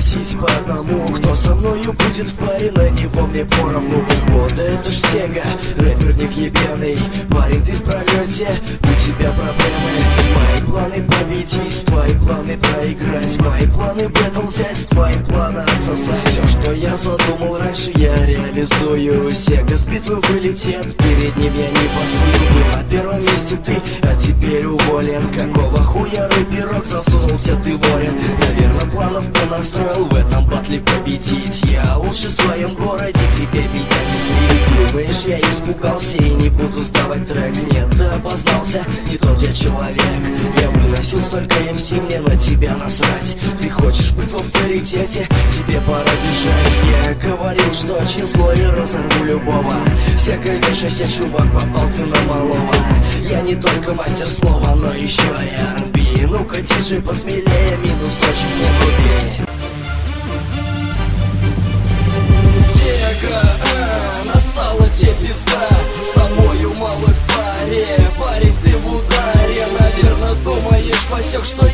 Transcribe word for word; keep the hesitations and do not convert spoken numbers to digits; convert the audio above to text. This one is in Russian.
победить по одному. Кто со мною будет в паре, на него мне поровну. Вот это ж Сега, рэпер невъебенный. Парень, ты в пролете, у тебя проблемы. Мои планы победить, твои планы проиграть. Мои планы бэтл взять, твои планы отсосать. Все, что я задумал раньше, я реализую. Сега с битвы вылетит, перед ним я не пасую. Был на первом месте ты, а теперь уволен. Какого хуя рэперок, засунулся ты ворен. Наверное, планов понастроил в этом батле победить. Я лучше в своем городе, тебе меня не слить. Думаешь, я испугался и не буду сдавать трек? Нет, ты обознался, не тот я человек. Я выносил столько эм си, мне на тебя насрать. Ты хочешь быть в авторитете, тебе пора бежать. Я говорил, что очень злой и разорву любого. Всякое вешайся, чувак, попал ты на малого. Я не только мастер слова, но еще и ар энд би. Ну-ка, диджей, посмелее, минусочек не вруби. Сега, э, настала тебе пизда. С тобою мало в паре. Парень, ты в ударе. Наверное, думаешь, посек, что